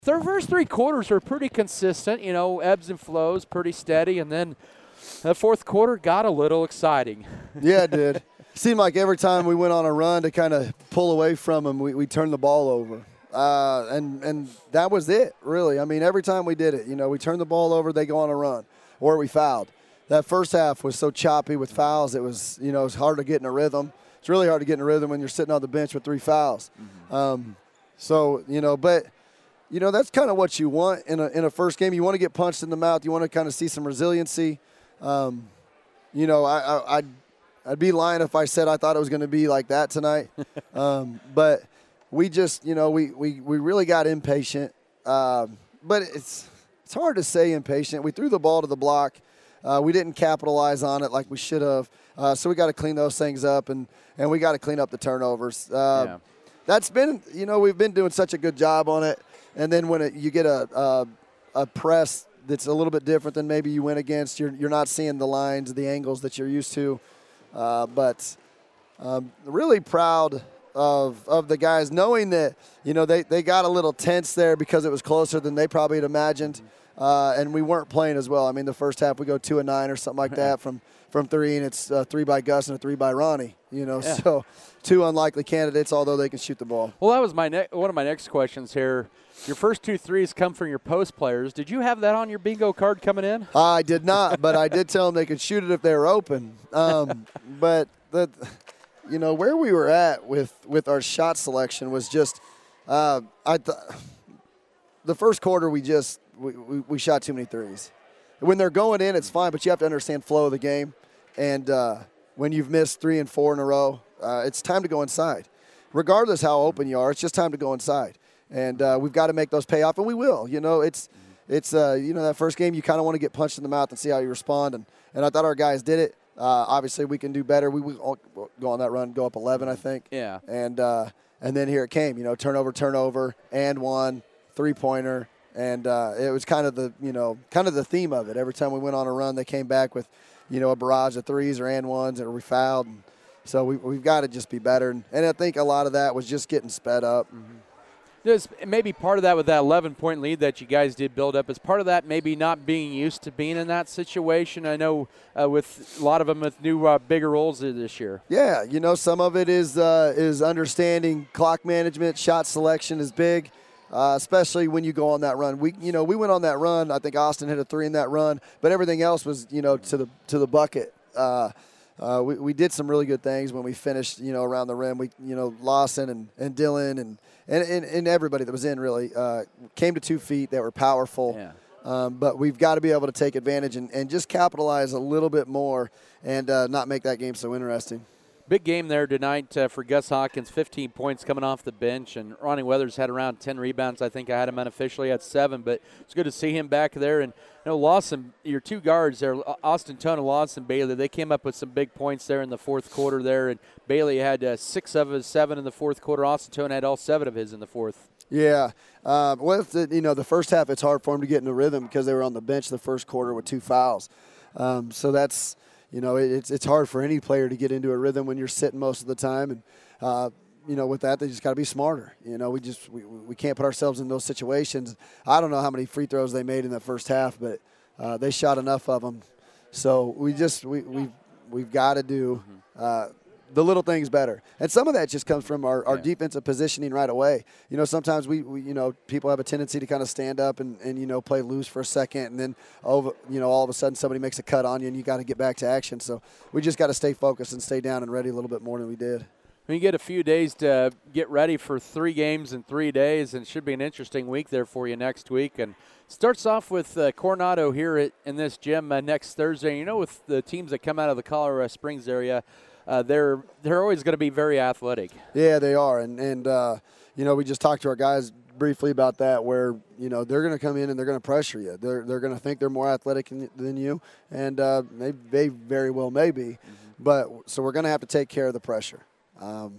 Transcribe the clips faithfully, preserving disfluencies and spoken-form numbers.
Their first three quarters were pretty consistent, you know, ebbs and flows, pretty steady, and then the fourth quarter got a little exciting. Yeah, it did. Seemed like every time we went on a run to kind of pull away from them, we, we turned the ball over. Uh, and, and that was it, really. I mean, every time we did it, you know, we turned the ball over, they go on a run, or we fouled. That first half was so choppy with fouls, it was, you know, it's hard to get in a rhythm. It's really hard to get in a rhythm when you're sitting on the bench with three fouls. Mm-hmm. Um, so, you know, but, you know, that's kind of what you want in a, in a first game. You want to get punched in the mouth. You want to kind of see some resiliency. Um, you know, I, I, I'd, I'd be lying if I said I thought it was going to be like that tonight. um, but we just, you know, we, we, we really got impatient. Um, but it's it's hard to say impatient. We threw the ball to the block. Uh, we didn't capitalize on it like we should have. Uh, so we got to clean those things up, and, and we got to clean up the turnovers. Uh, yeah. That's been, you know, we've been doing such a good job on it. And then when it, you get a, a a press that's a little bit different than maybe you went against, you're you're not seeing the lines, the angles that you're used to. Uh, but um, really proud of of the guys, knowing that, you know, they, they got a little tense there because it was closer than they probably had imagined. Uh, and we weren't playing as well. I mean, the first half we go two and nine or something like that from, from three, and it's uh, three by Gus and a three by Ronnie. You know, yeah. So two unlikely candidates, although they can shoot the ball. Well, that was my ne- one of my next questions here. Your first two threes come from your post players. Did you have that on your bingo card coming in? I did not, but I did tell them they could shoot it if they were open. Um, but the, you know, where we were at with, with our shot selection was just, uh, I th- the first quarter we just we, we, we shot too many threes. When they're going in, it's fine, but you have to understand flow of the game. And uh, when you've missed three and four in a row, uh, it's time to go inside. Regardless how open you are, it's just time to go inside. And uh, we've got to make those pay off, and we will. You know, it's, it's uh, you know, that first game you kind of want to get punched in the mouth and see how you respond. And, and I thought our guys did it. Uh, obviously, we can do better. We will go on that run, go up eleven, I think. Yeah. And uh, and then here it came. You know, turnover, turnover, and one, three-pointer. And uh, it was kind of the, you know, kind of the theme of it. Every time we went on a run, they came back with, you know, a barrage of threes or and ones, or we fouled. And so we, we've got to just be better. And, and I think a lot of that was just getting sped up. Mm-hmm. There's maybe part of that with that eleven-point lead that you guys did build up. Is part of that maybe not being used to being in that situation? I know uh, with a lot of them with new uh, bigger roles this year. Yeah, you know, some of it is uh, is understanding clock management. Shot selection is big, uh, especially when you go on that run. We, you know, we went on that run. I think Austin hit a three in that run, but everything else was, you know, to the to the bucket. Uh, uh, we we did some really good things when we finished, you know, around the rim. We, you know, Lawson and, and Dylan and. And, and, and everybody that was in really uh, came to two feet. They were powerful. Yeah. Um, but we've got to be able to take advantage and, and just capitalize a little bit more and uh, not make that game so interesting. Big game there tonight uh, for Gus Hawkins, fifteen points coming off the bench. And Ronnie Weathers had around ten rebounds. I think I had him unofficially at seven. But it's good to see him back there. And, you know, Lawson, your two guards there, Austin Tone and Lawson Bailey, they came up with some big points there in the fourth quarter there. And Bailey had uh, six of his seven in the fourth quarter. Austin Tone had all seven of his in the fourth. Yeah. Uh, well, the, you know, the first half it's hard for them to get in the rhythm because they were on the bench the first quarter with two fouls. Um, so that's – You know, it's it's hard for any player to get into a rhythm when you're sitting most of the time. And, uh, you know, with that, they just got to be smarter. You know, we just we, we can't put ourselves in those situations. I don't know how many free throws they made in that first half, but uh, they shot enough of them. So we just we, – we've, we've got to do uh, the little things better. And some of that just comes from our, our yeah. defensive positioning right away. You know, sometimes we, we, you know, people have a tendency to kind of stand up and, and, you know, play loose for a second. And then, over, you know, all of a sudden somebody makes a cut on you and you got to get back to action. So we just got to stay focused and stay down and ready a little bit more than we did. We get a few days to get ready for three games in three days, and it should be an interesting week there for you next week. And starts off with uh, Coronado here at, in this gym uh, next Thursday. You know, with the teams that come out of the Colorado Springs area, Uh, they're they're always going to be very athletic. Yeah, they are, and and uh, you know, we just talked to our guys briefly about that, where you know they're going to come in and they're going to pressure you. They're they're going to think they're more athletic than you, and uh, they they very well may be. Mm-hmm. But so we're going to have to take care of the pressure. Um,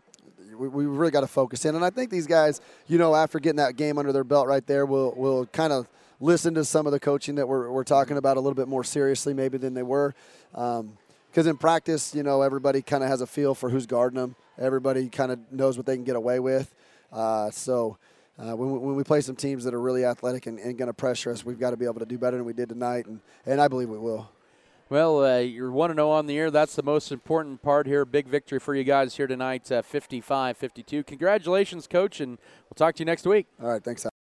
we we really got to focus in, and I think these guys, you know, after getting that game under their belt right there, will will kind of listen to some of the coaching that we're we're talking about a little bit more seriously maybe than they were. Um, Because in practice, you know, everybody kind of has a feel for who's guarding them. Everybody kind of knows what they can get away with. Uh, so, uh, when, we, when we play some teams that are really athletic and, and going to pressure us, we've got to be able to do better than we did tonight, and, and I believe we will. Well, uh, you're one and oh on the year. That's the most important part here. Big victory for you guys here tonight, uh, fifty-five fifty-two. Congratulations, Coach, and we'll talk to you next week. All right, thanks.